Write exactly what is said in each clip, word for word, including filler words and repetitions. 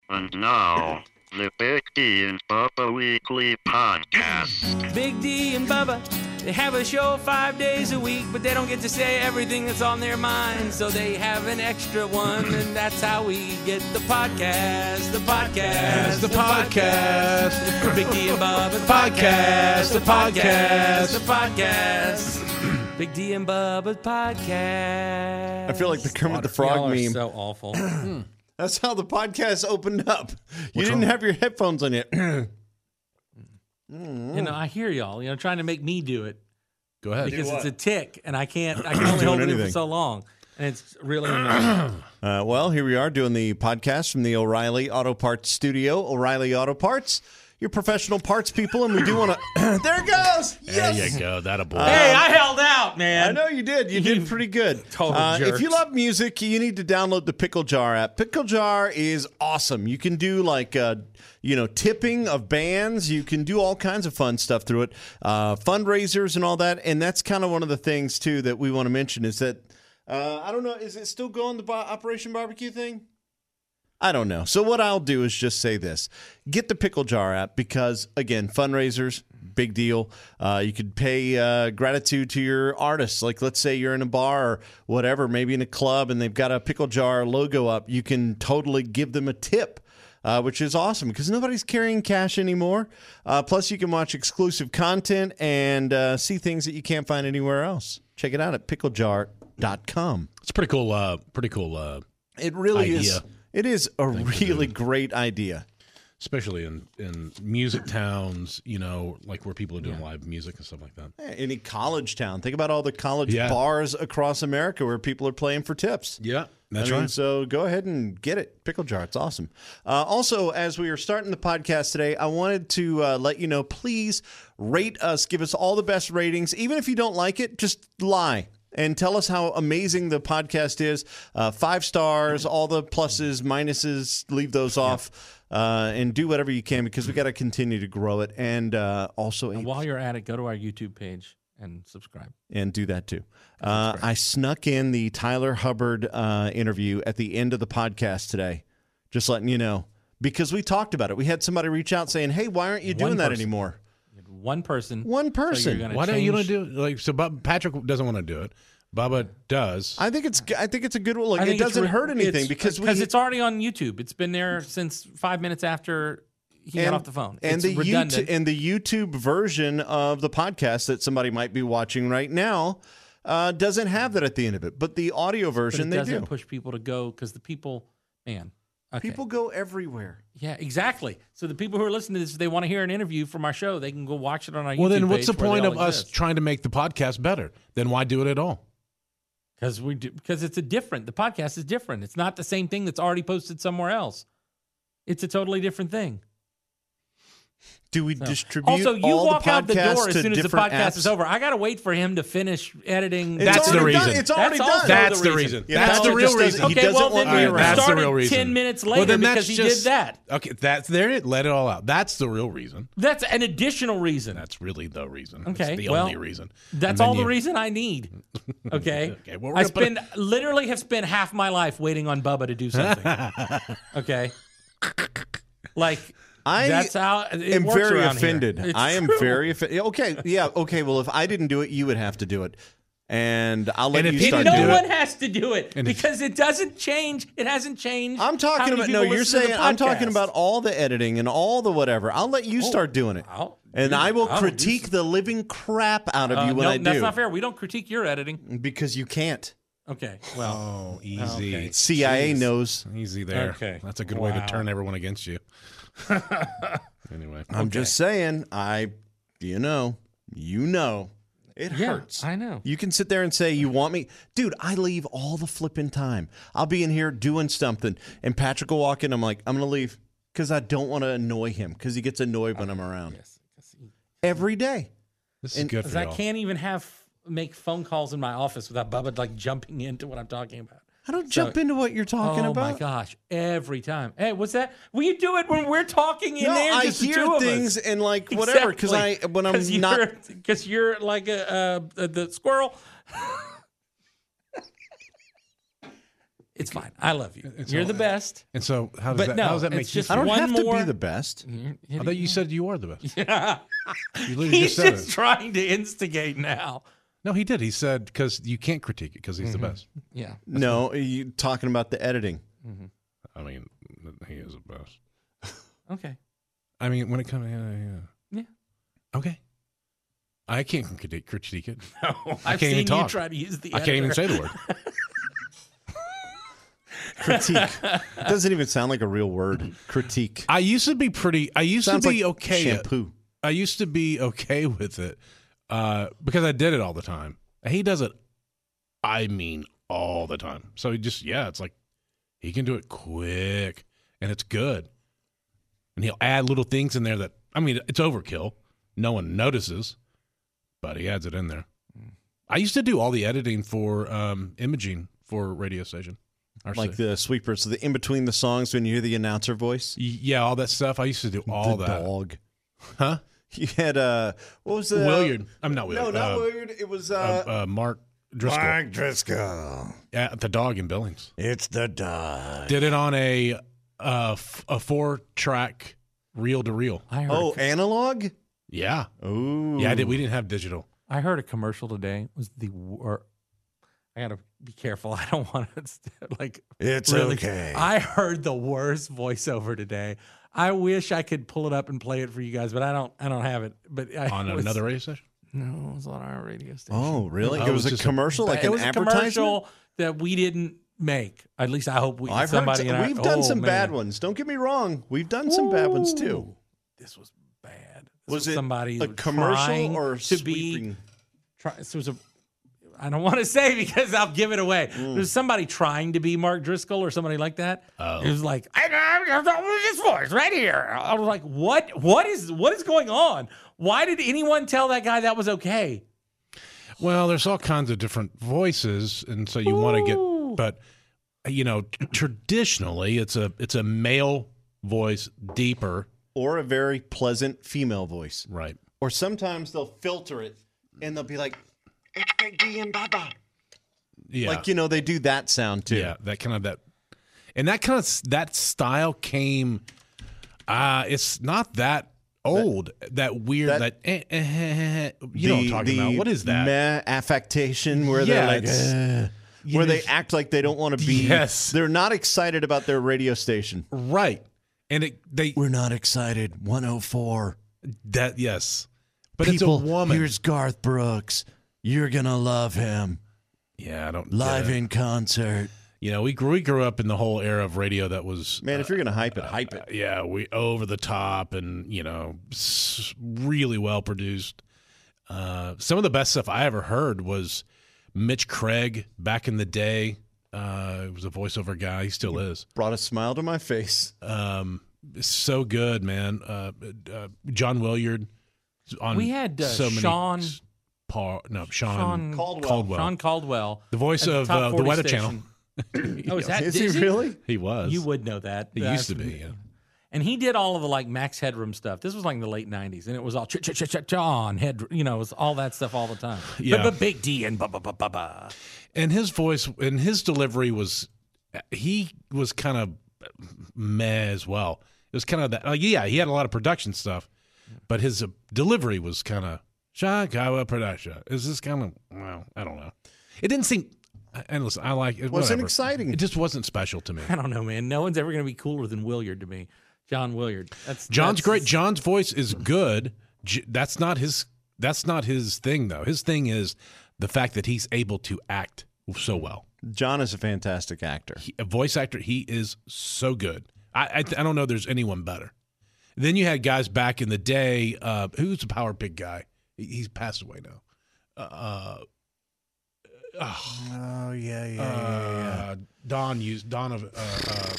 And now, the Big D and Bubba Weekly Podcast. Big D and Bubba, they have a show five days a week, but they don't get to say everything that's on their mind, so they have an extra one, and that's how we get the podcast, the podcast, the podcast. the Big D and Bubba, the Podcast, the podcast. the podcast, Big D and Bubba's podcast. I feel like the Kermit the Y'all Frog are meme. so awful. That's how the podcast opened up. You What's didn't wrong? have your headphones on yet. You know, I hear y'all, you know, trying to make me do it. Go ahead. Because it's a tick, and I can't, I can only Doing hold it in for anything. so long. And it's really annoying. Uh, well, here we are doing the podcast from the O'Reilly Auto Parts studio. O'Reilly Auto Parts, your professional parts people, and we do want to. There it goes. There Yes. you go. That a boy. Hey, I held out, man. I know you did. You did pretty good. Total Uh, if you jerks. love music, you need to download the Pickle Jar app. Pickle Jar is awesome. You can do like, uh, you know, tipping of bands. You can do all kinds of fun stuff through it, uh, fundraisers and all that. And that's kind of one of the things too that we want to mention is that uh, I don't know, is it still going the Bo- Operation Barbecue thing? I don't know. So what I'll do is just say this. Get the Pickle Jar app because, again, fundraisers, big deal. Uh, you could pay uh, gratitude to your artists. Like, let's say you're in a bar or whatever, maybe in a club, and they've got a Pickle Jar logo up. You can totally give them a tip, uh, which is awesome because nobody's carrying cash anymore. Uh, plus, you can watch exclusive content and uh, see things that you can't find anywhere else. Check it out at pickle jar dot com. It's pretty cool. Uh, pretty cool. Uh, It really is. Idea. It is a really great idea. especially in, in music towns, you know, like where people are doing live music and stuff like that. Any college town. Think about all the college Yeah. bars across America where people are playing for tips. Yeah, that's I mean, right. So go ahead and get it. Pickle Jar. It's awesome. Uh, also, as we are starting the podcast today, I wanted to uh, let you know, please rate us. Give us all the best ratings. Even if you don't like it, just lie. And tell us how amazing the podcast is. Uh, five stars, all the pluses, minuses, leave those off. Uh, and do whatever you can because we got to continue to grow it. And uh, also, And while you're at it, go to our YouTube page and subscribe. and do that too. Uh, I snuck in the Tyler Hubbard uh, interview at the end of the podcast today, just letting you know, because we talked about it. We had somebody reach out saying, hey, why aren't you doing One that person. anymore? One person. One So person. you're gonna Why don't you want change- to do it? Like, so Bob, Patrick doesn't want to do it. Bubba does. I think it's I think it's a good one. Look, I it think it's doesn't re- hurt anything it's- because we because it's already on YouTube. It's been there since five minutes after he got off the phone. And it's the redundant. YouTube, and the YouTube version of the podcast that somebody might be watching right now uh, doesn't have that at the end of it. But the audio but version it they doesn't do. push people to go because the people, man. Okay. People go everywhere. Yeah, exactly. So the people who are listening to this, if they want to hear an interview from our show, they can go watch it on our YouTube well, then page. what's the where they point all of us exist. trying to make the podcast better? Then why do it at all? Because we do, because it's a different. The podcast is different. It's not the same thing that's already posted somewhere else. It's a totally different thing. Do we distribute Also, you all walk the out the podcasts door as to soon as the different podcast apps? is over. I got to wait for him to finish editing. It's That's the already reason. Done. It's already That's done. also That's the the reason. reason. Yeah, That's Patrick the real just doesn't- reason. he Okay, doesn't well want then me we around. That's the started real reason. ten minutes Well, later then because that's he just- did that. Okay, that's there. It let it all out. That's the real reason. That's an additional reason. That's really the reason. Okay, It's the well, only reason. That's And then all the you- reason I need. Okay. Okay, well, we're I gonna put spend literally have spent half my life waiting on Bubba to do something. Okay. Like I that's how it am works very around here. offended. It's I am true. very offended. Okay, yeah, okay. Well, if I didn't do it, you would have to do it, and I'll let And if you he start didn't No doing do it. one has to do it And if- because it doesn't change. It hasn't changed. I'm talking how many about no. people You're listen to the saying I'm talking podcast. about all the editing and all the whatever. I'll let you start doing it, I'll- and I will I'll do critique some- the living crap out of Uh, you when no, I do. that's not fair. We don't critique your editing. Because you can't. Okay. Well, Oh, easy. Okay. C I A Jeez. knows. Easy there. Okay. That's a good way to Wow. turn everyone against you. Anyway. I'm just saying. I, you know, you know, it yeah, hurts. I know. You can sit there and say, you want me? Dude, I leave all the flipping time. I'll be in here doing something, and Patrick will walk in. I'm like, I'm going to leave because I don't want to annoy him because he gets annoyed when I'm around. Yes. Every day. This is And- good for Because I y'all. can't even have make phone calls in my office without Bubba like jumping into what I'm talking about. I don't So- jump into what you're talking oh about. my gosh! Every time. Hey, what's that? Will you do it when we're talking in No, there? I Just the hear two of things us? and like whatever because I when I'm Cause not. you're, because you're like a uh, the squirrel. It's fine. I love you. And You're so- the best. And so how does But that no, how does that make it's you just I feel? don't one have to more- be the best. I thought you said you are the best. Yeah. You literally He's just said just it. trying to instigate now. No, he did. He said because you can't critique it because he's the best. Yeah. No, you talking about the editing. I mean, he is the best. Okay. I mean, when it comes, yeah, yeah. Yeah. Okay. I can't critique, critique it. No, I've can't even seen you talk. try to use the I can't even editor. say the word. Critique. It doesn't even sound like a real word. Critique. I used to be pretty. I used Sounds to be like okay. shampoo. I used to be okay with it uh, because I did it all the time. He does it. I mean, all the time. So he just yeah, it's like he can do it quick and it's good. And he'll add little things in there that I mean, it's overkill. No one notices, but he adds it in there. I used to do all the editing for um, imaging for radio station. R C. Like the sweepers, so the in between the songs when you hear the announcer voice. Y- yeah, all that stuff. I used to do all the that. dog. Huh? You had uh, what was the Williard. I'm not No, Williard. not uh, Williard. It was uh, uh, uh, Mark Driscoll. Mark Driscoll. Yeah, the dog in Billings. It's the dog. Did it on a uh, f- a four track reel to reel. I heard, Oh, a, analog. Yeah, Oh, yeah. I did. We didn't have digital. I heard a commercial today. It was the or I gotta be careful. I don't want to like. It's really, okay. I heard the worst voiceover today. I wish I could pull it up and play it for you guys, but I don't. I don't have it. But I, On it was- another radio station. No, it was on our radio station. Oh, really? Oh, it it was, was a just a- commercial, like it an was a advertisement. commercial that we didn't make. At least I hope we. I've heard. somebody Some, in our- we've done oh, some man. bad ones. Don't get me wrong. We've done some bad ones too. Ooh, This was bad. This Was it somebody a trying commercial or to sweeping? be? Try, this was a. I don't want to say because I'll give it away. Mm. There's somebody trying to be Mark Driscoll or somebody like that. Oh. It was like I got this voice right here. I was like, what? What is? What is going on? Why did anyone tell that guy that was okay? Well, there's all kinds of different voices, and so you want to Ooh. get. But you know, t- traditionally, it's a it's a male voice, deeper, Or a very pleasant female voice. right? Or sometimes they'll filter it and they'll be like, "It's Big D and Bubba." Yeah, Like, you know, they do that sound too. yeah, that kind of that, and that kind of that style came. Uh it's not that old. That, weird. That, that- eh, eh, eh, eh, you know what I'm talking about. What is that? Meh affectation where Yeah, they're like, it's- "Ugh," where they act like they don't want to be. Yes. They're not excited about their radio station. Right, and it they We're not excited. one oh four. that yes, but People, it's a woman. here's Garth Brooks. You're going to love him. yeah, I don't Live get it. in concert. You know, we grew, we grew up in the whole era of radio that was Man, if you're going to hype it, hype it. yeah, we over the top and you know s- really well produced. Uh, some of the best stuff I ever heard was Mitch Craig back in the day. Uh, he was a voiceover guy. He still is. Brought a smile to my face. Um, so good, man. Uh, uh, John Williard on We had, uh, so many. Sean- Paul, no, Sean, Sean Caldwell. Caldwell, Sean Caldwell, the voice at of top uh, the forty Weather station. Channel. Oh, is that Is is he really? He was. You would know that. He That's- used to be. Yeah. And he did all of the like Max Headroom stuff. This was like in the late nineties, and it was all ch ch ch ch John Head, you know, it was all that stuff all the time. Yeah. But Big D and ba ba ba ba ba. And his voice and his delivery was, he was kind of meh as well. It was kind of that. Like, yeah, he had a lot of production stuff, but his uh, delivery was kind of Shakawa production. Is this kind of well? I don't know. It didn't seem. And listen, I like it. Wasn't whatever. exciting. It just wasn't special to me. I don't know, man. No one's ever going to be cooler than Williard to me. John Williard. That's John's that's, great. John's voice is good. J- That's not his. That's not his thing, though. His thing is the fact that he's able to act so well. John is a fantastic actor. He, a voice actor, he is so good. I I, I don't know there's anyone better. Then you had guys back in the day. Uh, who's the Power Pig guy? He, he's passed away now. Uh, oh, Oh, yeah, yeah, uh, Don used Don of. Uh, uh,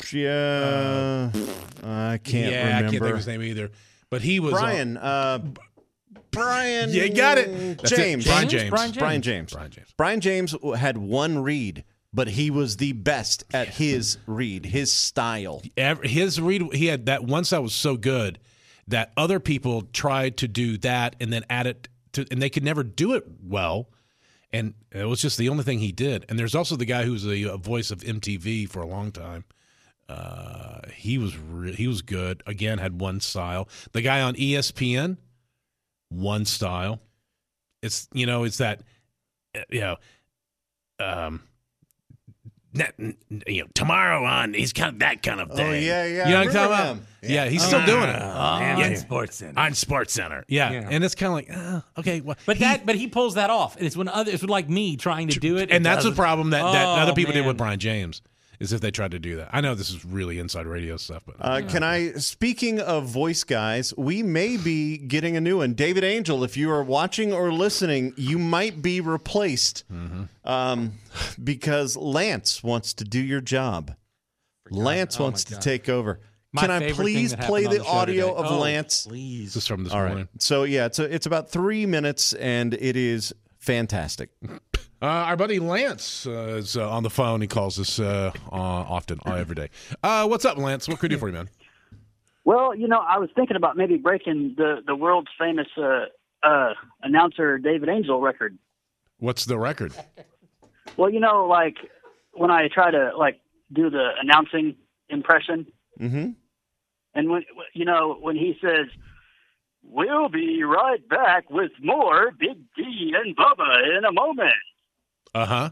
yeah. I can't yeah, remember. I can't think of his name either. But he was Brian. Uh, Brian. Yeah, you got it. That's it. James. Brian James? James. Brian James. Brian James. Brian James. Brian James had one read, but he was the best at his read, his style. Every, his read, he had that one side was so good that other people tried to do that and then add it to, and they could never do it well. and it was just the only thing he did. And there's also the guy who's a, a voice of M T V for a long time. Uh, he was re- he was good. Again, had one style. The guy on E S P N, one style. It's you know it's that you know um. You know, tomorrow on, he's kind of that kind of thing. Oh, yeah, yeah. You know I what I'm talking remember about? him. Yeah, Yeah. he's Oh, still doing it. Oh, Yeah. on Sports Center. On Sports Center. Yeah. Yeah. And it's kind of like, uh, okay. Well, But he- that, but he pulls that off. It's when other, it's when like me trying to do it, and that's the doesn't. problem that, that Oh, other people did man. with Brian James, is if they tried to do that. I know this is really inside radio stuff, but Uh, can I, speaking of voice guys, we may be getting a new one. David Angel, if you are watching or listening, you might be replaced um, because Lance wants to do your job. Lance Oh, wants my to God. take over. My Can I favorite thing please that play happened the on the show audio today. of Oh, Lance? Please. this is from this All right. morning. So, yeah, it's, a, it's about three minutes, and it is fantastic. Uh, our buddy Lance uh, is uh, on the phone. He calls us uh, uh, often, uh, every day. Uh, what's up, Lance? What can we do for you, man? Well, you know, I was thinking about maybe breaking the, the world's famous uh, uh, announcer David Angel record. What's the record? Well, you know, like when I try to like do the announcing impression, Mm-hmm. and when you know when he says, "We'll be right back with more Big D and Bubba in a moment." Uh huh.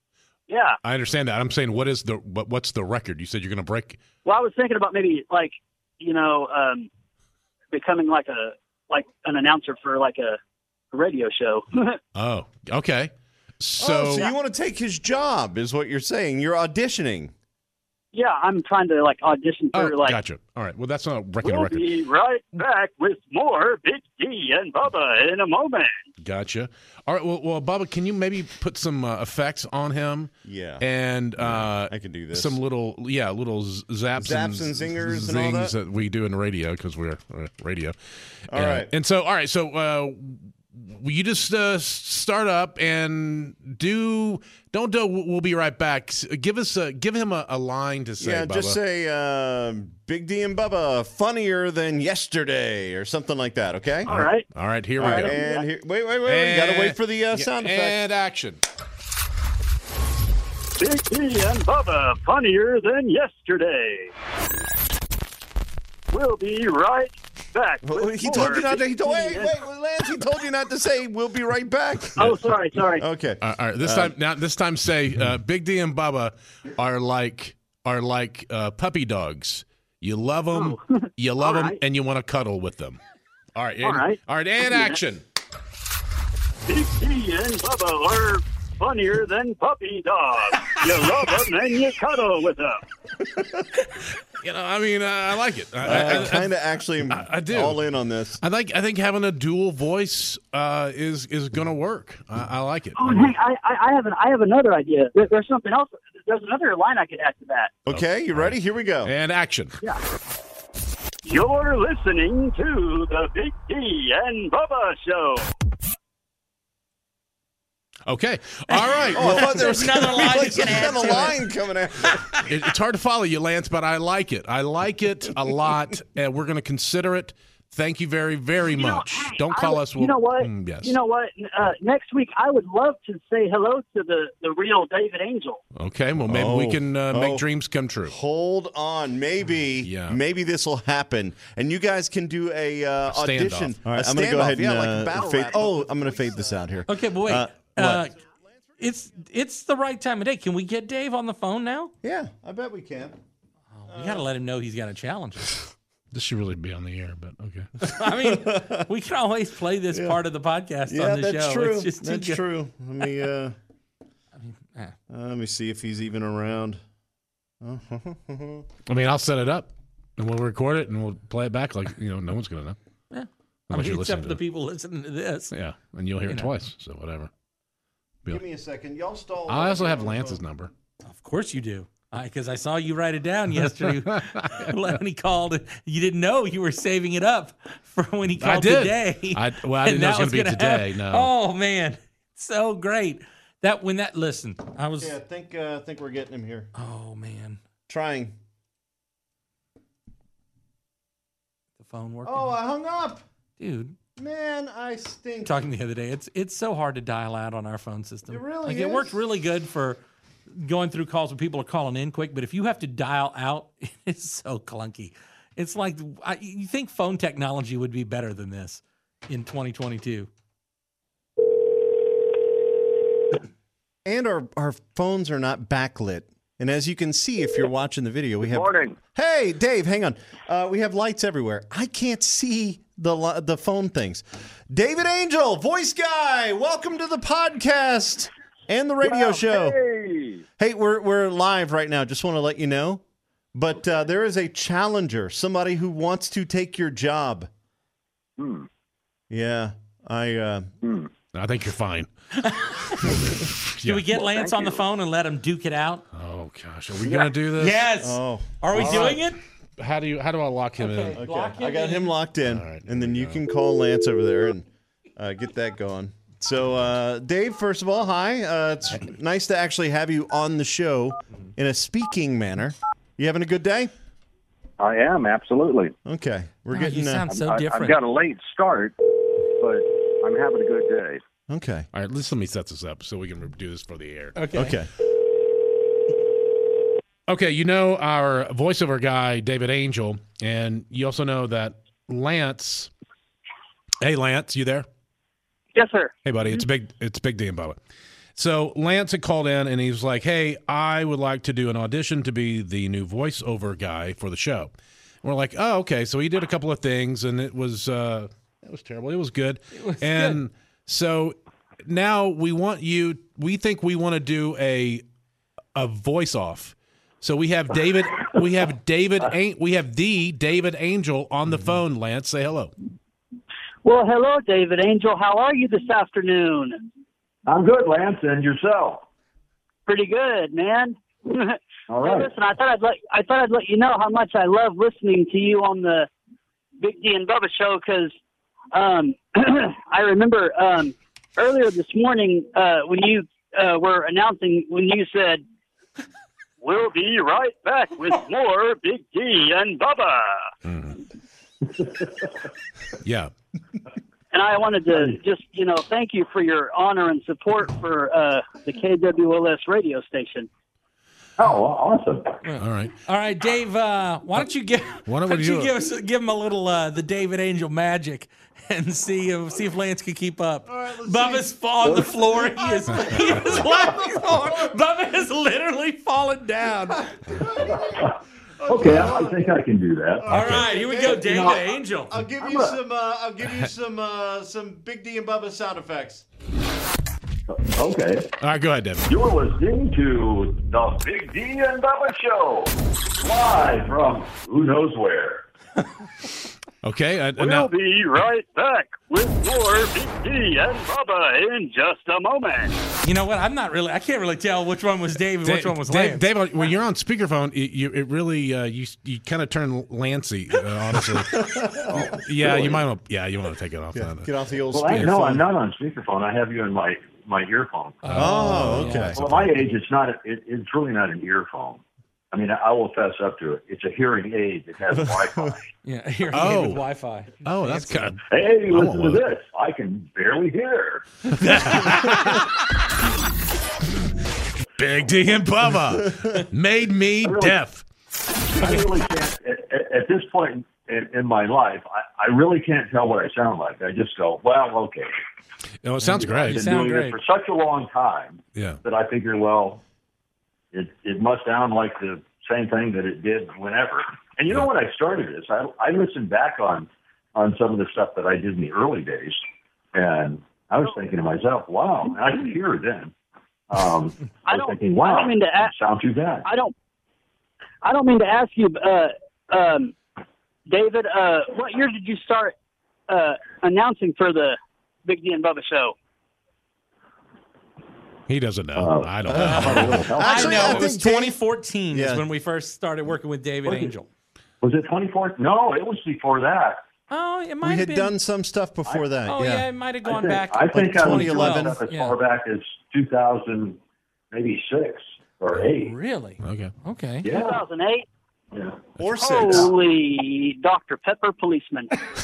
Yeah. I understand that. I'm saying, what is the what, what's the record? You said you're going to break. Well, I was thinking about maybe like you know um, becoming like a like an announcer for like a, a radio show. Oh, okay. So, oh, so you want to take his job, is what you're saying. You're auditioning. Yeah, I'm trying to like audition for oh, like. gotcha. All right. Well, that's not breaking a We'll record. be right back with more Big D and Bubba in a moment. Gotcha. All right. Well, well, Bubba, can you maybe put some uh, effects on him? Yeah. And uh, I can do this. some little, yeah, little z- zaps, Zaps and zingers and all zings that? we do in radio because we're uh, radio. All and, right. And so, all right. So, uh, will you just uh, start up and do? Don't do. We'll be right back. S- Give us, a, give him a, a line to say. Yeah, Bubba. just say uh, Big D and Bubba funnier than yesterday or something like that. Okay. All right. All right. Here All we right. go. And here, wait, wait, wait. You got to wait for the uh, Yeah, sound effect. and action. Big D and Bubba funnier than yesterday. We'll be right back. Well, with he more told you not to. Big He told, D wait, and- wait, wait, Lance. He told you not to say. We'll be right back. Oh, sorry, sorry. Okay. All right, all right. This time, now this time, say uh, Big D and Bubba are like are like uh, puppy dogs. You love them, you love All them, right. and you want to cuddle with them. All right, All and, right. all right, and action. Big D and Bubba are funnier than puppy dogs. You love them and you cuddle with them. You know, I mean, uh, I like it. I, I, I, I, kind of actually am I- I do. all in on this. I think I think having a dual voice uh, is is going to work. I, I like it. Oh, hey, I, I, I have an, I have another idea. There, there's something else. There's another line I could add to that. Okay, you ready? Here we go. And action. You're listening to the Big D and Bubba Show. Okay. All right. Oh, I thought there was another gonna be, line like you can some add kind of to it. line coming out. It, it's hard to follow you, Lance, but I like it. I like it a lot, and we're going to consider it. Thank you very, very You know, much. hey, Don't I call would- us. You know what? Mm, yes. You know what? Uh, next week, I would love to say hello to the, the real David Angel. Okay. Well, maybe we Oh, can uh, make oh. dreams come true. Hold on, maybe, Yeah. maybe this will happen, and you guys can do a uh, standoff. audition. All right, a I'm going to go standoff, ahead and yeah, like uh, a battle fade. rap. Oh, I'm going to fade this out here. Okay, but wait. Uh, Uh, what? it's it's the right time of day. Can we get Dave on the phone now? Yeah, I bet we can. We got to let him know he's got a challenge. This should really be on the air, but okay. I mean, we can always play this part of the podcast Yeah, on the that's show. true. It's just too That's good. true. Let me uh, eh. uh, let me see if he's even around. I mean, I'll set it up, and we'll record it, and we'll play it back like, you know, no one's going to know. Yeah. I Unless mean, you're except listening for to the it. people listening to this. Yeah, and you'll hear You it know. twice, so whatever. Give me a second. Y'all stall. I also have Lance's number. Of course you do. Because I, saw you write it down yesterday when he called. You didn't know you were saving it up for when he called I did. today. I, well, I And didn't know it that was going to be gonna today, happen. no. Oh, man. So great. That when that, listen, I was, Yeah, I think uh, I think we're getting him here. oh, man. Trying. The phone working? Oh, I hung up. Dude, Man, I stink. Talking the other day, it's it's so hard to dial out on our phone system. It really like, is. It works really good for going through calls when people are calling in quick, but if you have to dial out, it's so clunky. It's like I, you think phone technology would be better than this in twenty twenty-two. And our, our phones are not backlit. And as you can see, if you're watching the video, we have. Morning. Hey, Dave, hang on. Uh, we have lights everywhere. I can't see the li- the phone things. David Angel, voice guy, welcome to the podcast and the radio Wow, show. Hey. Hey, we're we're live right now. Just want to let you know. But uh, there is a challenger, somebody who wants to take your job. Hmm. Yeah, I. Uh, Hmm. I think you're fine. Do we get Well, Lance thank on the you. phone and let him duke it out? Oh gosh, are we gonna do this? Yes. oh, Are we All doing right. it? How do you? How do I lock him Okay. in? okay. Lock him I got in. him locked in, All right, and there then we you go. can call Lance over there and uh, get that going. So, uh, Dave, first of all, hi. Uh, it's nice to actually have you on the show in a speaking manner. You having a good day? I am, absolutely. Okay, we're Oh, getting. you Uh, sound so I, different. I've got a late start, but I'm having a good day. okay. All right, let's let me set this up so we can do this for the air. okay. Okay. Okay, you know our voiceover guy, David Angel, and you also know that Lance. Hey, Lance, you there? Yes, sir. Hey, buddy, it's big. It's Big D and Bubba. So Lance had called in and he was like, "Hey, I would like to do an audition to be the new voiceover guy for the show." And we're like, "Oh, okay." So he did a couple of things, and it was uh, it was terrible. It was good. It was and good. so now we want you. We think we want to do a a voice off. So we have David. We have David. We have the David Angel on the phone. Lance, say hello. Well, hello, David Angel. How are you this afternoon? I'm good, Lance, and yourself. Pretty good, man. All Hey, right. listen, I thought I'd let I thought I'd let you know how much I love listening to you on the Big D and Bubba show because um, I remember um, earlier this morning uh, when you uh, were announcing when you said, "We'll be right back with more Big D and Bubba." Yeah. And I wanted to just, you know, thank you for your honor and support for uh, the K W L S radio station. Oh, awesome. All right. All right, Dave. Uh, why don't you give? Why don't why we don't do you it? give us give him a little uh, the David Angel magic and see if see if Lance can keep up. right, let's Bubba's on the floor. He is he is laughing hard. Bubba has literally fallen down. Okay, I think I can do that. All right, here we go, David know, Angel. I'll give you some. Uh, I'll give you some. Uh, some Big D and Bubba sound effects. Okay. All right, go ahead, David. You're listening to the Big D and Bubba Show, live from who knows where. Okay. Uh, We'll now, be right back with more Big D and Bubba in just a moment. You know what? I'm not really. I can't really tell which one was Dave and which one was Dave, Lance. Dave, when you're on speakerphone, it, you, it really uh, you you kind of turn Lancy. Uh, honestly, yeah, you might. Want, yeah, you want to take it off. Yeah, now. get off the old Well, I, speaker no, phone. I'm not on speakerphone. I have you in my, my earphone. Oh, okay. yeah. Well, at my age, it's not. A, it, it's really not an earphone. I mean, I will fess up to it. It's a hearing aid that has Wi-Fi. Yeah, here Oh. with Wi-Fi. Oh, that's Fancy. kind of. Hey, listen to want one. this. I can barely hear. Big D and Bubba made me really- deaf. I really can't. At, at- at this point in, in my life, I, I really can't tell what I sound like. I just go, well, okay. Oh, it sounds I've great. been sound doing great. it for such a long time Yeah. that I figure, well, it it must sound like the same thing that it did whenever. And you know, when I started this, I I listened back on on some of the stuff that I did in the early days, and I was thinking to myself, wow, and I could hear it then. Um, I I was don't- thinking, wow, I don't mean to ask- sound too bad. I don't I don't mean to ask you, uh, um, David. Uh, what year did you start uh, announcing for the Big D and Bubba show? He doesn't know. Uh, I don't know. I Actually, know I it was think Dave- twenty fourteen Yeah. is when we first started working with David Was it? Angel. Was it twenty-four? No, it was before that. Oh, it might We have had been. done some stuff before that. Oh yeah, yeah. it might have I gone think, back. I think I was twenty doing eleven. stuff as Yeah. far back as two thousand, maybe six or eight. Really? Okay. Okay. Yeah. two thousand eight. Yeah. Or six. Holy Doctor Pepper policeman.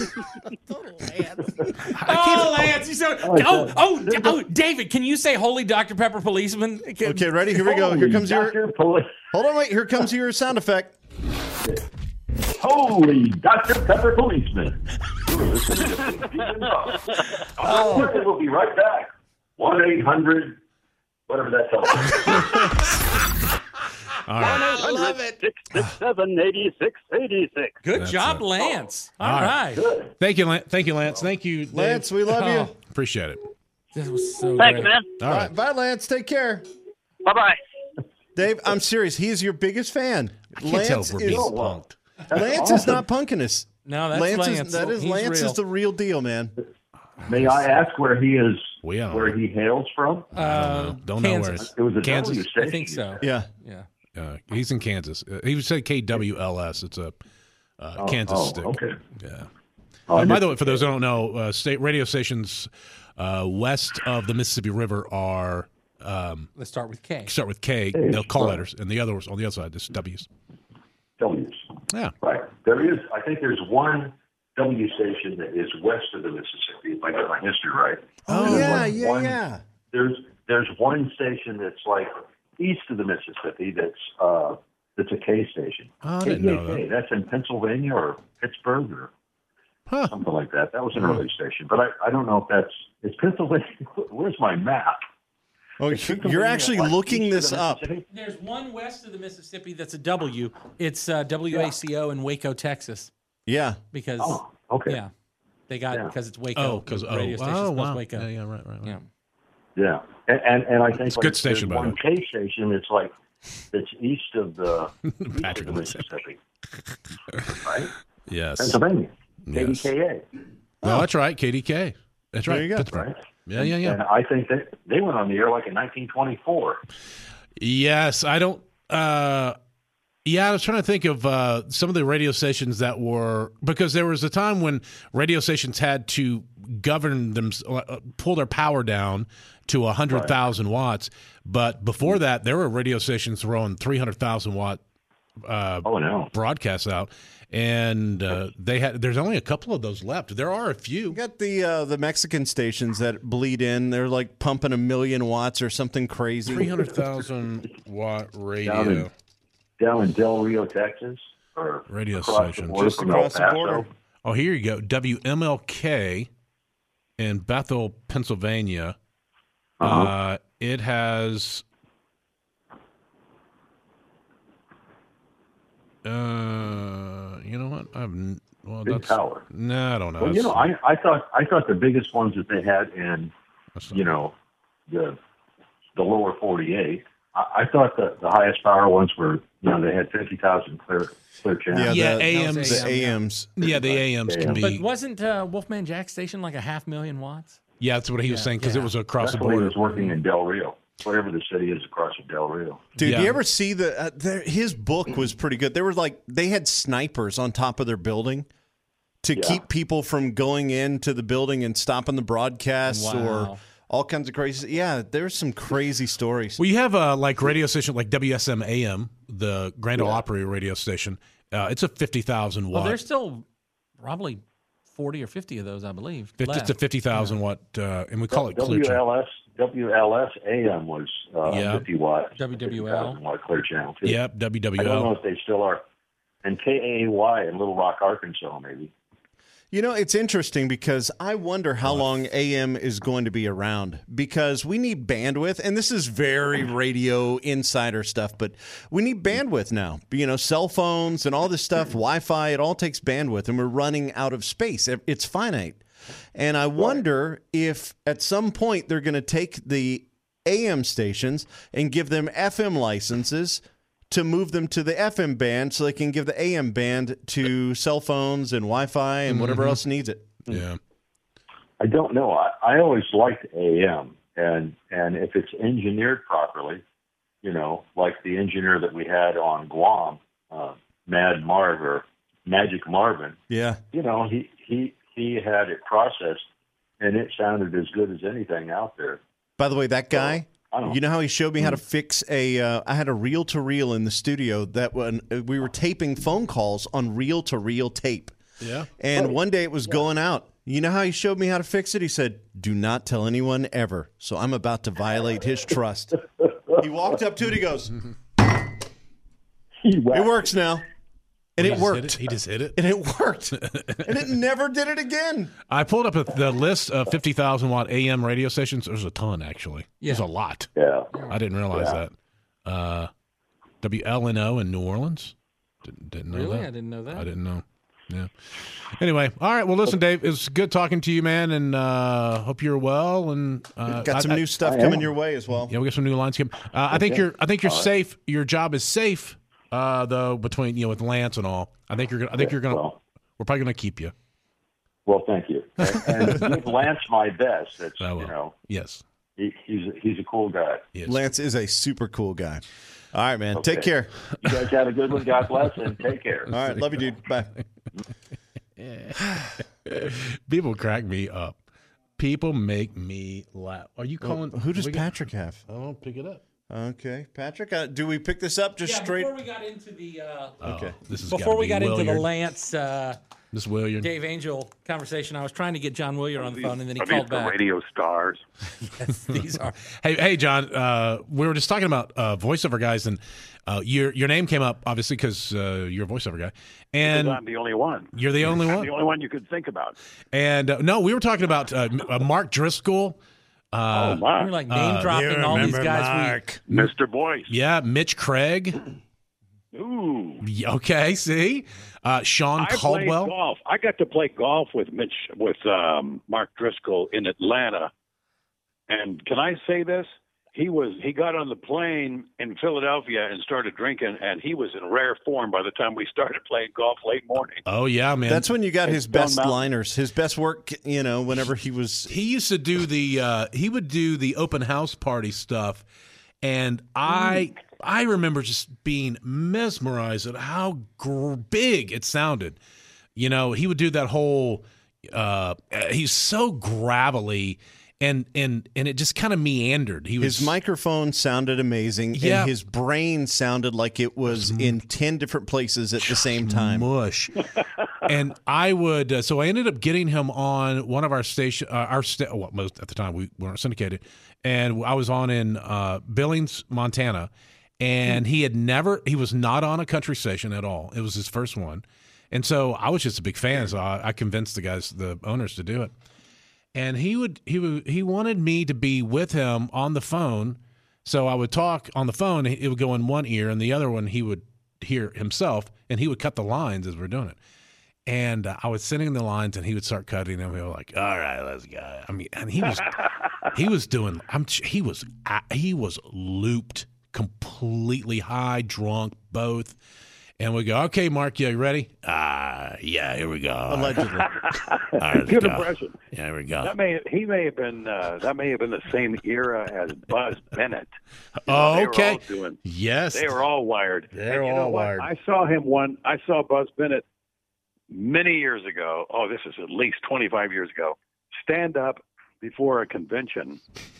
Oh, Lance, you so. Oh, oh, oh, David, can you say "Holy Doctor Pepper policeman"? Can- Okay, ready? Here we go. Here comes your. Doctor Poli- Hold on, wait. Here comes your sound effect. Holy Doctor Pepper policeman. You're listening to Big D and Bubba. Oh. We'll be right back. one eight hundred whatever that telephone. All right. I love it. six six seven, eighty-six eighty-six. Good That's job, it. Lance. All All right. Good. Thank you, Lance. Thank you, Lance. Thank you, Dave. Lance, we love you. Oh, Appreciate it. this was so Thanks, great. man. All All right. right. Bye, Lance. Take care. Bye-bye. Dave, I'm serious. He is your biggest fan. I can't tell if we're is, being is- punked. Lance is not punking us. No, that's Lance, Lance. is that is He's Lance real. is the real deal, man. May I ask where he is, We don't where know. he hails from? Uh, Don't know where Kansas. it's. It was a Kansas? W station. I think so. Yeah. Yeah. Uh, he's in Kansas. Uh, he would say K W L S. It's a uh, Oh, Kansas oh, stick. okay. Yeah. Oh, Uh, by I the way, for those who don't know, uh, state radio stations uh, west of the Mississippi River are um, Let's start with K. start with K. Hey, They'll call right. letters, and the other on the other side is W's. W's. Yeah. Right. There is, I think there's one W station that is west of the Mississippi, if I get my history right. Oh, There's yeah, one- yeah, one- yeah. There's there's one station that's like east of the Mississippi that's uh, that's a K station. Oh, I didn't know that. K K K, that's in Pennsylvania or Pittsburgh or Huh. something like that. That was an early station, but I, I don't know if that's it's Pennsylvania. Where's my map? Oh, Is you're Pennsylvania, actually like, looking east of this the up. Mississippi? There's one west of the Mississippi that's a W. It's uh, W A C O in Waco, Texas. Yeah. Because Oh, okay. yeah, they got Yeah. because it's Waco. Oh, because The oh, radio station's oh close wow. to Waco. Yeah, yeah, right, right, right. Yeah. Yeah, and and, and I think It's a like, good station, there's by the one K station. It's like it's east of the east Patrick of the would say. Mississippi, right? Yes. Pennsylvania, Yes. K D K A, No, that's right. K D K. That's right. There you go. Pittsburgh. right? Yeah, yeah, yeah. And I think that they went on the air like in nineteen twenty-four. Yes, I don't. Uh, yeah, I was trying to think of uh, some of the radio stations that were because there was a time when radio stations had to govern them, uh, pull their power down to a hundred thousand watts. But before that, there were radio stations throwing three hundred thousand watt uh, Oh no, broadcasts out, and uh, they had. There's only a couple of those left. There are a few. You got the uh, the Mexican stations that bleed in. They're like pumping a million watts or something crazy. Three hundred thousand watt Down radio. in- down in Del Rio, Texas, or Radio across station. the border Just from across El the Paso. border. Oh, here you go. W M L K in Bethel, Pennsylvania. Uh-huh. Uh, it has uh, you know what? I've n- well, Big that's power. no, I don't know. Well, you know, I, I thought I thought the biggest ones that they had in That's not- you know the the lower forty-eight. I, I thought that the highest power ones were you know they had fifty thousand clear clear channels. Yeah, the, A Ms. The A Ms. yeah, the A Ms can But be. wasn't uh, Wolfman Jack station like a half million watts? Yeah, that's what he was Yeah, saying because yeah. it was across That's the when he border. was working in Del Rio, whatever the city is across from Del Rio. Dude, Yeah. do you ever see the uh, there, his book was pretty good. They were like they had snipers on top of their building to Yeah. keep people from going into the building and stopping the broadcasts Wow. or all kinds of crazy. Yeah, there's some crazy stories. Well, you have a like radio station like W S M A M, the Grand Ole Opry radio station. Uh, it's a fifty thousand Well, watt. there's still probably forty or fifty of those, I believe. Fifty left. to fifty thousand watt, uh, and we call it clear channel. W L S W L S A M was uh, Yeah. fifty watts. W W L. fifty thousand watt clear channel too. Yep, W I W don't know L. if they still are. And K A Y in Little Rock, Arkansas, maybe. You know, it's interesting because I wonder how long A M is going to be around because we need bandwidth. And this is very radio insider stuff, but we need bandwidth now. You know, cell phones and all this stuff, Wi-Fi, it all takes bandwidth and we're running out of space. It's finite. And I wonder if at some point they're going to take the A M stations and give them F M licenses to move them to the F M band so they can give the A M band to cell phones and Wi-Fi and whatever else needs it. Yeah. I don't know. I, I always liked A M, and and if it's engineered properly, you know, like the engineer that we had on Guam, uh, Mad Marv or Magic Marvin, Yeah. you know, he he he had it processed, and it sounded as good as anything out there. By the way, that guy, I don't know. You know how he showed me how to fix a? Uh, I had a reel-to-reel in the studio that when we were taping phone calls on reel-to-reel tape. Yeah. And one day it was going out. You know how he showed me how to fix it? He said, "Do not tell anyone ever." So I'm about to violate his trust. He walked up to it. He goes, He whacked "It works now," and He it just hit worked. it. He just hit it. And it worked, and it never did it again. I pulled up a, the list of fifty thousand watt A M radio stations. There's a ton, actually. There's a lot. Yeah. I didn't realize Yeah. that. Uh, W L N O in New Orleans. Didn't, didn't know Really? that. I didn't know that. I didn't know. Yeah. Anyway, all right. Well, listen, Dave, it's good talking to you, man, and uh, hope you're well. And uh, Got some I, new stuff I coming am. your way as well. Yeah, we got some new lines coming. Uh, I think Okay. you're. I think you're All right. safe. Your job is safe, uh, though. Between you know, with Lance and all, I think you're. Gonna, I think you're gonna. Well, We're probably gonna keep you. well, thank you. And, and give Lance my best. It's, I will. you know, Yes. he, he's he's a cool guy. Yes. Lance is a super cool guy. All right, man. Okay. Take care. You guys have a good one. God bless and take care. All right. Love you, dude. Bye. People crack me up. People make me laugh. Are you calling? Who does we got- Patrick have? Oh, pick it up. Okay, Patrick. Uh, do we pick this up just Yeah, straight? before we got into the uh, Okay. Oh, this is before we got into the Lance uh, This William. Dave Angel conversation, I was trying to get John Willier on the phone, and then he Are these called the back. radio stars? Yes, these are. Hey, hey, John. Uh, we were just talking about uh, voiceover guys, and uh, your your name came up obviously because uh, you're a voiceover guy, and Because I'm the only one. you're the only I'm one. the only one you could think about. And uh, no, we were talking about uh, uh, Mark Driscoll. Uh, oh, my. We're like name dropping all these guys. Mister Boyce. yeah, Mitch Craig. Ooh. Yeah, okay, see, uh, Sean I played Caldwell. golf. I got to play golf with Mitch, with um, Mark Driscoll in Atlanta. And can I say this? He was he got on the plane in Philadelphia and started drinking, and he was in rare form by the time we started playing golf late morning. Oh yeah, man. That's when you got his Stone best Mountain. liners, his best work. You know, whenever he was. he used to do the uh, he would do the open house party stuff, and I I remember just being mesmerized at how gr- big it sounded. You know, he would do that whole. Uh, he's so gravelly, and and and it just kind of meandered. He was His microphone sounded amazing, Yeah. and his brain sounded like it was in ten different places at the same time. mush. And I would, uh, so I ended up getting him on one of our station, uh, our sta- well, most at the time we weren't syndicated, and I was on in uh, Billings, Montana, and he had never, he was not on a country station at all. It was his first one, and so I was just a big fan. So I, I convinced the guys, the owners, to do it. And he would, he would, he wanted me to be with him on the phone. So I would talk on the phone. It would go in one ear, and the other one he would hear himself, and he would cut the lines as we're doing it. And uh, I was sending the lines, and he would start cutting them. We were like, "All right, let's go." I mean, and he was, he was doing. I'm. He was. He was looped, completely high, drunk, both. And we go, "Okay, Mark, you ready?" Ah, uh, yeah, here we go. Allegedly. All right, let's Good go. impression. Yeah, here we go. That may he may have been uh, that may have been the same era as Buzz Bennett. You know, Oh, they were okay. all doing- Yes, They were all wired. They're And you know all what? wired. I saw him one. I saw Buzz Bennett many years ago. Oh, this is at least twenty-five years ago. Stand up before a convention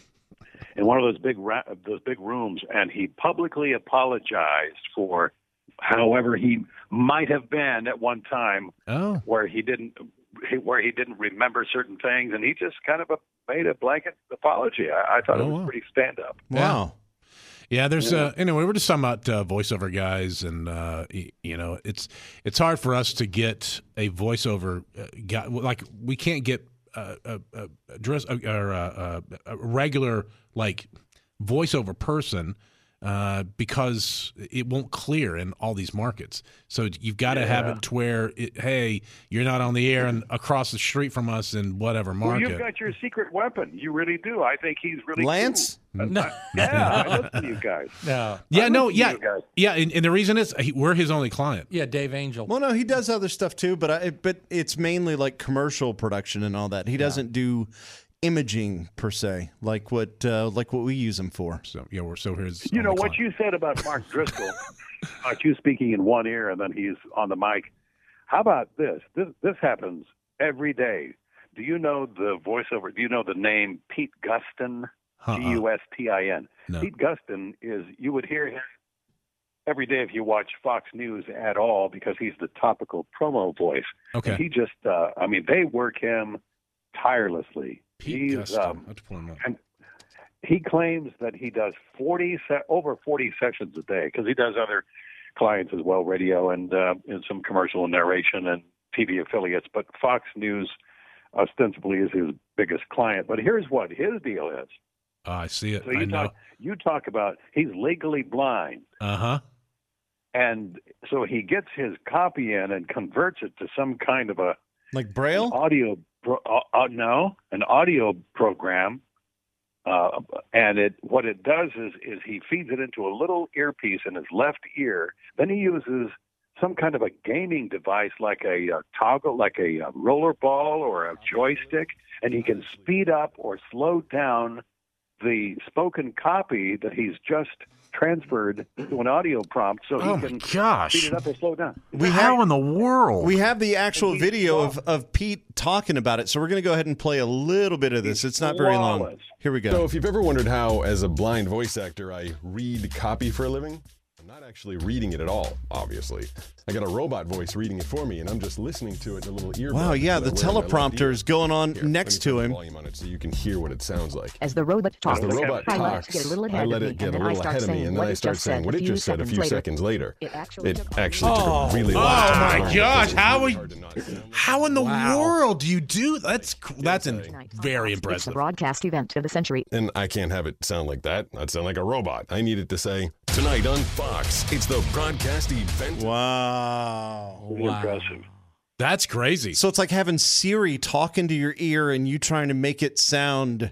in one of those big ra- those big rooms, and he publicly apologized for however he might have been at one time, Oh, where he didn't where he didn't remember certain things, and he just kind of a, made a blanket apology. I, I thought Oh, it was wow. pretty stand up. Wow. yeah. There's uh, anyway. We're just talking about uh, voiceover guys, and uh, y- you know, it's it's hard for us to get a voiceover uh, guy. Like we can't get uh, a, a, a dress uh, or a, a, a regular like voiceover person. Uh, because it won't clear in all these markets. So you've got to have Yeah. it to where, it, hey, you're not on the air and across the street from us in whatever Well, market. you've got your secret weapon. You really do. I think he's really Lance? cool. No, Yeah, I listen to you guys. no. yeah, I no, listen to yeah, you guys. yeah. And, and the reason is he, we're his only client. Yeah, Dave Angel. Well, no, he does other stuff too, but I, but it's mainly like commercial production and all that. He doesn't do imaging per se, like what uh, like what we use him for. So yeah, we're so here's You know only what client. you said about Mark Driscoll, about you speaking in one ear and then he's on the mic. How about this? This this happens every day. Do you know the voiceover? Do you know the name Pete Guston? Uh-uh. G U S T I N. No. Pete Gustin is, you would hear him every day if you watch Fox News at all because he's the topical promo voice. Okay. And he just, uh, I mean, they work him tirelessly. Pete he's, Gustin. um, I have to pull him up. and he claims that he does forty se- over forty sessions a day because he does other clients as well, radio and, uh, and some commercial narration and T V affiliates. But Fox News ostensibly is his biggest client. But here's what his deal is. Oh, I see it. So you I know. talk, you talk about he's legally blind. Uh huh. And so he gets his copy in and converts it to some kind of a Like Braille? audio, pro, uh, uh, no, an audio program. Uh, and it what it does is is he feeds it into a little earpiece in his left ear. Then he uses some kind of a gaming device like a, a toggle, like a, a roller ball or a joystick, and he can speed up or slow down the spoken copy that he's just transferred to an audio prompt so he Oh my can gosh. speed it up or slow it down. We How have, in the world? we have the actual He's video of, flawless. of Pete talking about it, so we're going to go ahead and play a little bit of this. He's It's not very long. flawless. Here we go. So if you've ever wondered how, as a blind voice actor, I read copy for a living, I'm not actually reading it at all, obviously. I got a robot voice reading it for me, and I'm just listening to it in a little earbud. Wow, yeah, that I the wear in my left teleprompter ear. is going on Here, let me next turn to the him. volume on it so you can hear what it sounds like. As the robot talks, As the robot I let talks, it get a little I ahead let of it me, get and a then I little start ahead of me, saying and what then I it start just saying said what a it few just said a seconds few later. seconds later. It actually It took- actually Oh, took a really long oh time. my It's gosh, really how would- hard to not sound like How in the Wow. world do you do that's that's in, Tonight on very Fox, It's the impressive. broadcast event of the century. And I can't have it sound like that. I'd sound like a robot. I needed to say, tonight on Fox, it's the broadcast event. Wow. Pretty impressive. That's crazy. So it's like having Siri talk into your ear and you trying to make it sound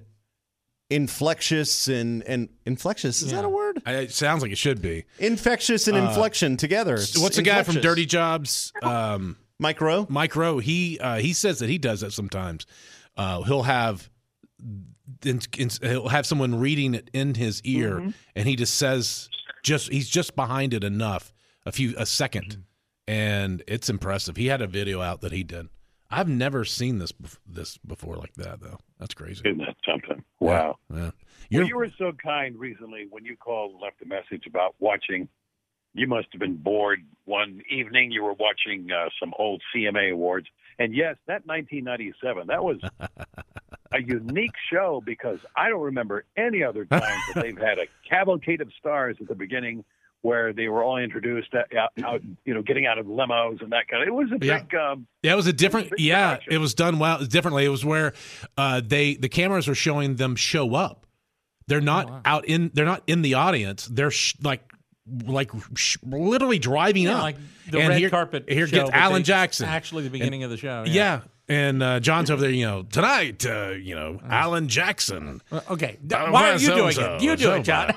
inflectious and, and inflectious. Is Yeah. that a word? I, it sounds like it should be. Infectious and Uh, inflection together. It's What's the guy from inflectious. Dirty Jobs? Um, Mike Rowe? Mike Rowe. He uh, he says that he does that sometimes. Uh, he'll have in, in, he'll have someone reading it in his ear, Mm-hmm. and he just says just he's just behind it enough, a few a 2nd Mm-hmm. and it's impressive. He had a video out that he did. I've never seen this bef- this before like that though. That's crazy. Isn't that something? Wow. Yeah. Well, You're, you were so kind recently when you called and left a message about watching. You must have been bored one evening. You were watching uh, some old C M A awards. And yes, that nineteen ninety-seven, that was a unique show because I don't remember any other time that they've had a cavalcade of stars at the beginning where they were all introduced out, out you know, getting out of limos and that kind of. It was a Yeah. big. Um, Yeah, it was a different. Big Yeah, production. it was done well differently. It was where uh, they the cameras are showing them show up. They're not Oh, wow. out in. They're not in the audience. They're sh- like like sh- literally driving Yeah, up. like the And red here, carpet. Here show, gets but Alan they- Jackson. Actually, the beginning of the show. Yeah. And uh, John's over there, you know, tonight, uh, you know, Alan Jackson. Uh, Okay. D- Uh, Why are you doing so-so, it? You do it, John.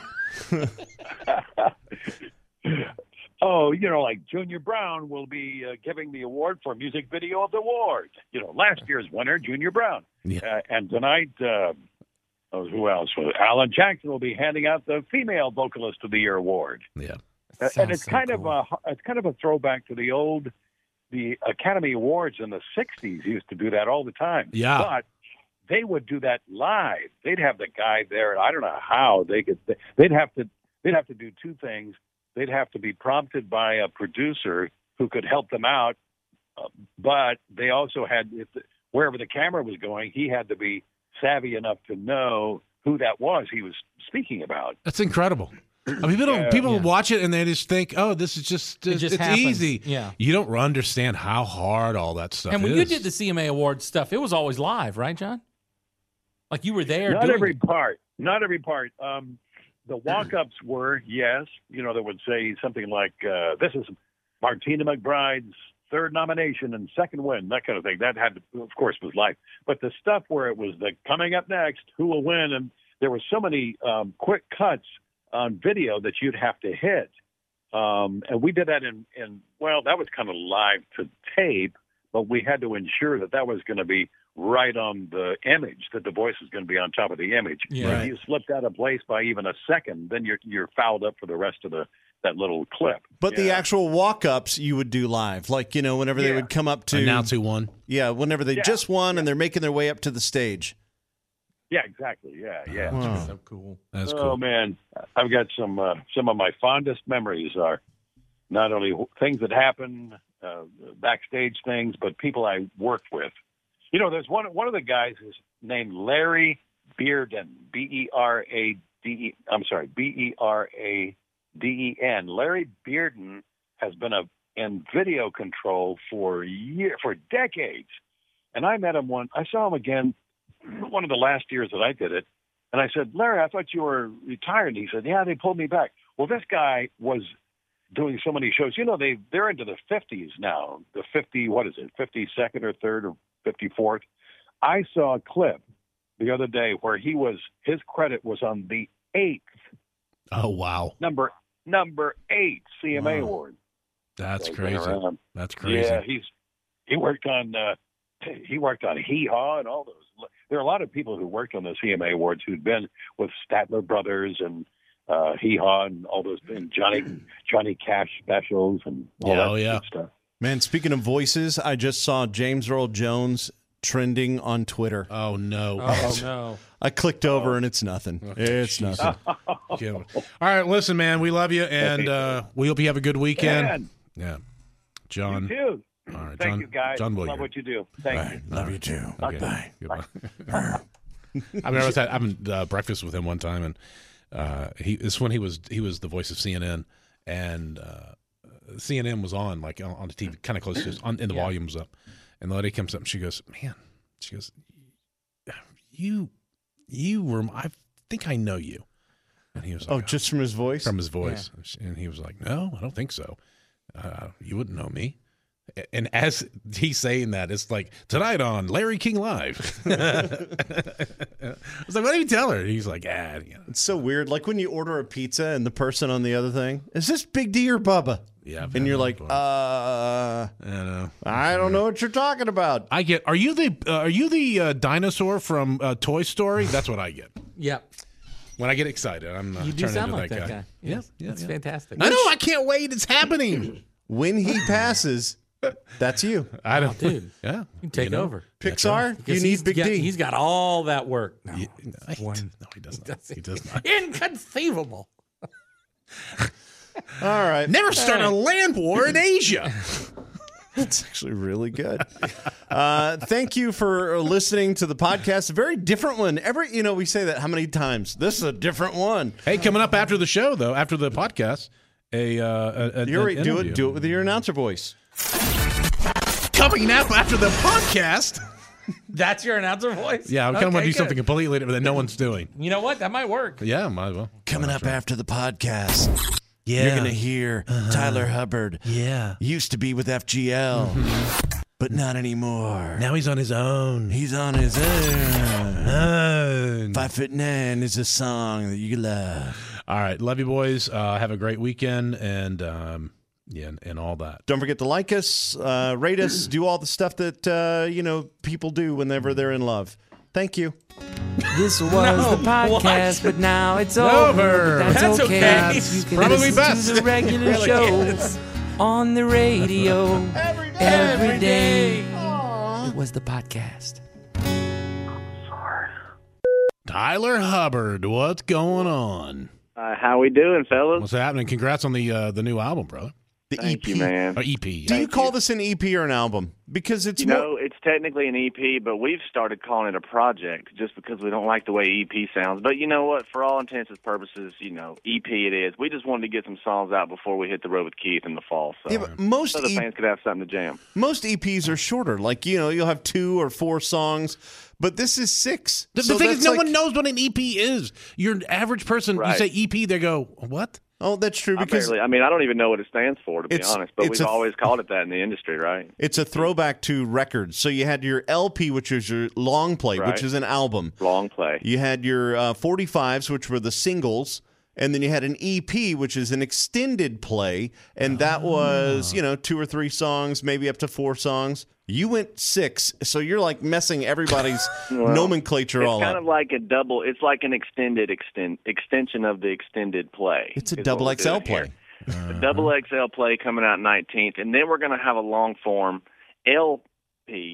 Oh, you know, like Junior Brown will be uh, giving the award for music video of the award. You know, last year's winner, Junior Brown. Yeah. Uh, and tonight, uh, oh, who else? Well, Alan Jackson will be handing out the female vocalist of the year award. Yeah. Uh, and Sounds it's so kind cool. of a it's kind of a throwback to the old the Academy Awards in the sixties. Used to do that all the time. Yeah. But they would do that live. They'd have the guy there. I don't know how they could. They'd have to. They'd have to do two things. They'd have to be prompted by a producer who could help them out. Uh, but they also had, if the, wherever the camera was going, he had to be savvy enough to know who that was he was speaking about. That's incredible. I mean, people don't, Yeah. people Yeah. watch it and they just think, oh, this is just, It just it's happens. easy. Yeah. You don't understand how hard all that stuff And when is. you did the C M A Awards stuff, it was always live, right, John? Like you were there. Not doing every it. part. Not every part. Um, the walk-ups were, yes, you know, that would say something like, uh, this is Martina McBride's third nomination and second win, that kind of thing. That had to, of course, was live. But the stuff where it was the coming up next, who will win, and there were so many um, quick cuts on video that you'd have to hit. Um, and we did that in, in, well, that was kind of live to tape, but we had to ensure that that was going to be right on the image, that the voice is going to be on top of the image. Yeah. If you slipped out of place by even a second, then you're you're fouled up for the rest of the that little clip. But the Yeah. actual walk-ups you would do live. Like, you know, whenever they Yeah. would come up to announce who won. Yeah, whenever they Yeah. just won and they're making their way up to the stage. Yeah, exactly. Yeah, yeah. Wow. So cool. That's oh cool. man, I've got some uh, some of my fondest memories are not only things that happen, uh, backstage things, but people I worked with. You know, there's one one of the guys is named Larry Bearden, B E R A D E. I'm sorry, B E R A D E N. Larry Bearden has been a in video control for year for decades, and I met him one. I saw him again one of the last years that I did it, and I said, Larry, I thought you were retired. And he said, yeah, they pulled me back. Well, this guy was doing so many shows. You know, they they're into the fifties now. The fifty, what is it, fifty-second or third or fifty-fourth? I saw a clip the other day where he was his credit was on the eighth Oh, wow. number number eight C M A Wow. award. That's So he's crazy. been around. That's crazy. Yeah, he's he worked on uh, he worked on Hee Haw and all those. There are a lot of people who worked on the C M A awards who'd been with Statler Brothers and uh, Hee Haw and all those and Johnny Johnny Cash specials and all Yeah, that oh, yeah. good stuff. Man, speaking of voices, I just saw James Earl Jones trending on Twitter. Oh, no. Oh, no. I clicked over and it's nothing. Okay, It's jeez. nothing. Jim. All right, listen, man, we love you, and uh, we hope you have a good weekend. Man, Yeah. John. you too. All right, Thank John, you, guys. John Love Willier. what you do. Thank you. Love you too. Okay. Bye. Goodbye. I mean, I was having uh, breakfast with him one time, and uh, he this when he was he was the voice of C N N, and uh, C N N was on like on, on the T V, kind of close to us, on, and the Yeah. volume was up. And the lady comes up and she goes, "Man," she goes, "You, you were, I think I know you." And he was like, Oh, just from his voice? from his voice, and he was like, "No, I don't think so. Uh, you wouldn't know me." And as he's saying that, it's like, tonight on Larry King Live. I was like, what do you tell her? And he's like, ah, you know. It's so weird. Like when you order a pizza and the person on the other thing, is this Big D or Bubba? Yeah. I've And had you're that like, before. uh, I know. I don't know what you're talking about. I get, are you the, uh, are you the uh, dinosaur from uh, Toy Story? That's what I get. Yep. When I get excited, I'm uh, You do turning sound into like that that guy. guy. Yeah, Yes. yeah, That's yeah. fantastic. I know. I can't wait. It's happening. When he passes, that's you. I don't, dude. Yeah. You take You know? over. Pixar, you Because need he's Big got, D. He's got all that work. No, Yeah, it's one. No, he does not. He does not. Inconceivable. All right. Never start a land war in Asia. It's actually really good. Uh, thank you for listening to the podcast. A very different one. Every, you know, we say that how many times? This is a different one. Hey, coming up after the show, though, after the podcast, a, uh, a, a You already an do interview. it. Do it with your announcer voice. Coming up after the podcast. That's your announcer voice? Yeah, I'm kind of want to Okay, do good. something completely different that no one's doing. You know what? That might work. Yeah, might as well. Coming up after the podcast. Yeah. You're going to hear Tyler Hubbard. Yeah. Used to be with F G L, but not anymore. Now he's on his own. He's on his own. own. Five Foot Nine is a song that you love. All right. Love you, boys. Uh, have a great weekend and, um, yeah, and, and all that. Don't forget to like us, uh, rate us, do all the stuff that, uh, you know, people do whenever they're in love. Thank you. This was No, the podcast, what? but now it's Over. over. But that's, That's okay. okay. That's You can probably listen best. to the regular Really shows on the radio Every day. every day. It was the podcast. Tyler Hubbard, what's going on? Uh, how we doing, fellas? What's happening? Congrats on the uh, the new album, brother. The Thank E P. you, man. Or E P. Do Yeah. you call this an E P or an album? Because it's You more. know, it's technically an E P, but we've started calling it a project just because we don't like the way E P sounds. But you know what? For all intents and purposes, you know, E P it is. We just wanted to get some songs out before we hit the road with Keith in the fall, so, Yeah, but most so the E- fans could have something to jam. most E Ps are shorter. Like, you know, you'll have two or four songs, but this is six. The, So the thing is, that's no like- one knows what an E P is. Your average person, Right. you say E P, they go, what? Oh, that's true. I Because barely, I mean, I don't even know what it stands for, to be It's- honest, but it's we've a- always called it that in the industry, right? it's a throwback to records. So you had your L P, which is your long play, Right. which is an album. Long play. You had your uh, forty-fives, which were the singles. And then you had an E P, which is an extended play. And that was, you know, two or three songs, maybe up to four songs. You went six. So you're like messing everybody's Well, nomenclature It's all kind up. of like a double. It's like an extended extend extension of the extended play. It's a is double what we're X L doing here. play. The double X L play coming out nineteenth, and then we're going to have a long form L P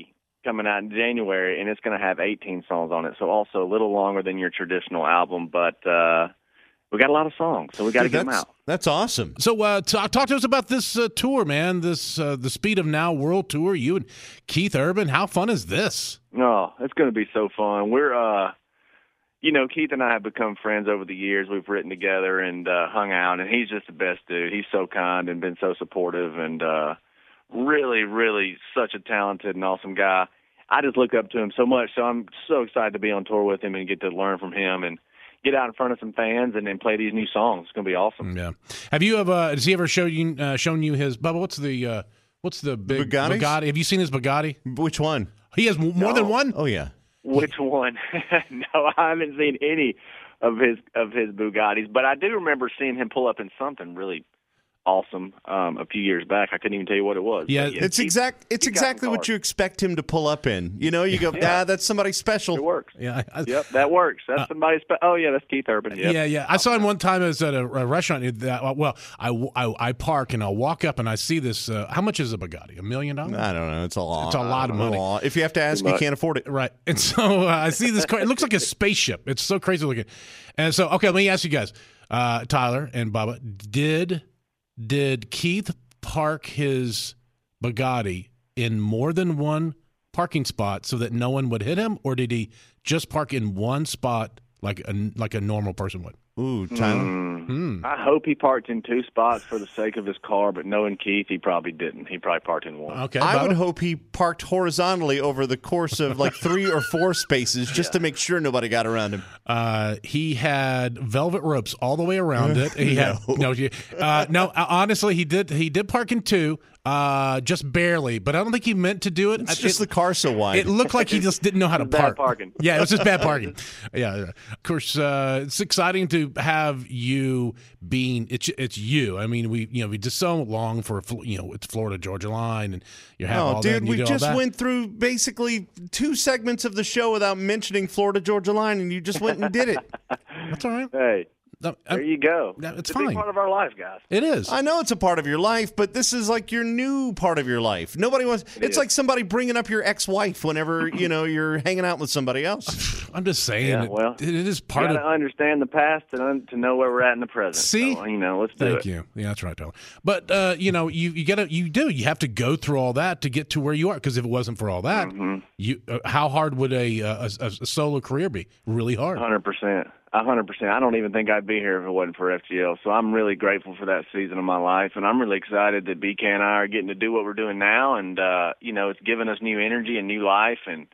coming out in January, and it's going to have eighteen songs on it. So also a little longer than your traditional album, but uh, we got a lot of songs, so we got to Dude, get them that's- out. That's awesome. So, uh, talk, talk to us about this uh, tour, man. This uh, the Speed of Now World Tour. You and Keith Urban. How fun is this? Oh, it's going to be so fun. We're, uh, you know, Keith and I have become friends over the years. We've written together and uh, hung out, and he's just the best dude. He's so kind and been so supportive, and uh, really, really such a talented and awesome guy. I just look up to him so much, so I'm so excited to be on tour with him and get to learn from him and get out in front of some fans and then play these new songs. It's going to be awesome. Yeah. Have you ever? Has he ever showed you uh, shown you his Bubba? What's the uh, what's the big Bugattis? Bugatti? Have you seen his Bugatti? Which one? He has m- more No. than one. Oh yeah. Which one? No, I haven't seen any of his of his Bugattis, but I do remember seeing him pull up in something really awesome um, a few years back. I couldn't even tell you what it was. Yeah, But It's he- exact. It's he got some exactly what cars. you expect him to pull up in. You know, you go, Yeah. ah, that's somebody special. It works. Yeah. I, I- Yep, that works. That's somebody's. Spe- oh yeah, that's Keith Urban. Yep. Yeah, yeah. I saw him one time. I was at a, a restaurant. That, well, I, I, I park and I'll walk up and I see this. Uh, how much is a Bugatti? A million dollars? I don't know. It's a lot. It's a lot of money. lot. If you have to ask, you much. can't afford it. Right. And so uh, I see this car. It looks like a spaceship. It's so crazy looking. And so, okay, let me ask you guys, uh, Tyler and Bubba, did did Keith park his Bugatti in more than one parking spot so that no one would hit him, or did he just park in one spot like a like a normal person would? Ooh, Tyler. Mm. Hmm. I hope he parked in two spots for the sake of his car, but knowing Keith, he probably didn't. He probably parked in one. Okay. I Bubba? would hope he parked horizontally over the course of like three or four spaces just to make sure nobody got around him. Uh, he had velvet ropes all the way around it. He had no, uh, no. uh, Honestly, he did. He did park in two, uh, just barely. But I don't think he meant to do it. It's I- just it, the car so wide. It looked like he just didn't know how to Bad park. parking. Yeah, it was just bad parking. Yeah, yeah. Of course, uh, it's exciting to have you being it's it's you. I mean, we you know we just so long for you know it's Florida Georgia line and you have Oh, all that. dude, and you we do all just that. went through basically two segments of the show without mentioning Florida Georgia Line, and you just went and did it. That's all right. Hey, No, there I- you go. that- it's a big fine. part of our life, guys. It is. I know it's a part of your life, but this is like your new part of your life. Nobody wants. It it's is. like somebody bringing up your ex-wife whenever you know you're hanging out with somebody else. I'm just saying. Yeah, it- well, it, it is You part got of. to understand the past to un- to know where we're at in the present. See? So, you know, let's do Thank it. you. Yeah, that's right, Tyler. But uh, you know, you you gotta you do you have to go through all that to get to where you are. Because if it wasn't for all that, Mm-hmm. you uh, how hard would a, uh, a a solo career be? Really hard. Hundred percent. A hundred percent. I don't even think I'd be here if it wasn't for F G L. So I'm really grateful for that season of my life, and I'm really excited that B K and I are getting to do what we're doing now. And uh, you know, it's given us new energy and new life, and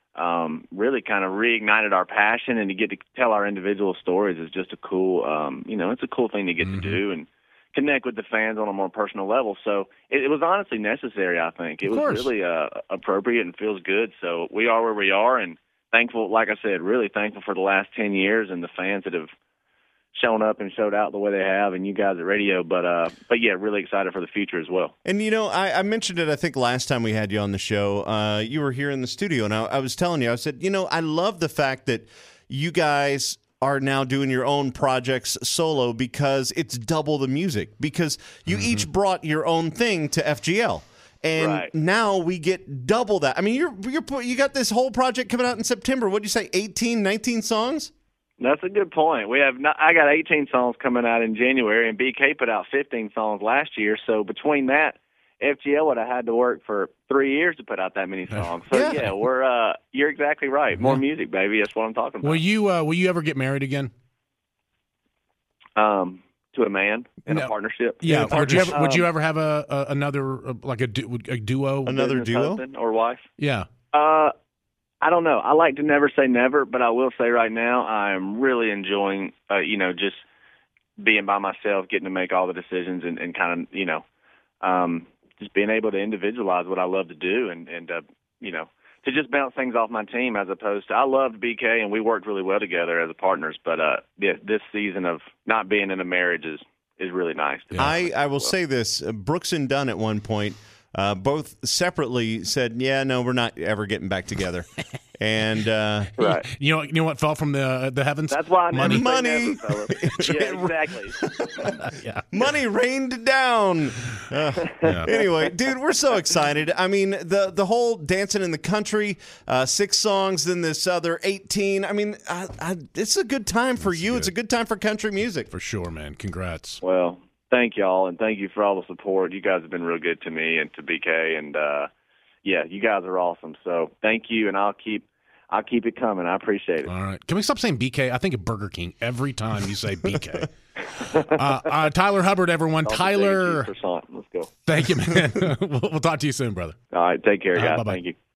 um, really kind of reignited our passion. And to get to tell our individual stories is just a cool, um, you know, it's a cool thing to get Mm-hmm. to do and connect with the fans on a more personal level. So it, it was honestly necessary. I think it Of was course. really uh, appropriate and feels good. So we are where we are, and thankful, like I said, really thankful for the last ten years and the fans that have shown up and showed out the way they have, and you guys at radio. But uh, but yeah, really excited for the future as well. And you know, I, I mentioned it. I think last time we had you on the show, uh, you were here in the studio, and I, I was telling you, I said, you know, I love the fact that you guys are now doing your own projects solo because it's double the music because you each brought your own thing to F G L. And Right. now we get double that. I mean, you're you're put- you got this whole project coming out in September. What'd you say, eighteen, nineteen songs? That's a good point. We have not, I got eighteen songs coming out in January, and B K put out fifteen songs last year. So between that, F G L would have had to work for three years to put out that many songs. So Yeah. yeah, we're uh, you're exactly right. More music, baby. That's what I'm talking about. Will you uh, will you ever get married again? Um, to a man in No. a partnership. Yeah. Yeah, Would you ever, would you Um, ever have a, a another uh, like a, du- a duo? Another business duo? husband or wife. Yeah. Uh, I don't know. I like to never say never, but I will say right now I'm really enjoying, uh, you know, just being by myself, getting to make all the decisions, and, and kind of, you know, um, just being able to individualize what I love to do, and and uh, you know, to just bounce things off my team as opposed to I loved B K and we worked really well together as partners, but uh, yeah, this season of not being in a marriage is is really nice. to me. I, I will say this. uh, Brooks and Dunn at one point, uh, both separately said, yeah, no, we're not ever getting back together. And uh, Right. You know, you know what fell from the the heavens? That's why I never Money. say Money. never, fellas. Yeah, exactly. Yeah. money rained down. Uh, Yeah. Anyway, dude, we're so excited. I mean, the the whole dancing in the country, uh, six songs, then this other eighteen. I mean, I, I, it's a good time for you. good. It's a good time for country music. For sure, man. Congrats. Well, thank y'all, and thank you for all the support. You guys have been real good to me and to B K, and uh, yeah, you guys are awesome. So thank you, and I'll keep I'll keep it coming. I appreciate it. All right. Can we stop saying B K? I think of Burger King every time you say B K. uh, uh, Tyler Hubbard, everyone. I'll Tyler. just take a cheese croissant. Let's go. Thank you, man. we'll, we'll talk to you soon, brother. All right, take care, All right, guys. bye-bye. Thank you.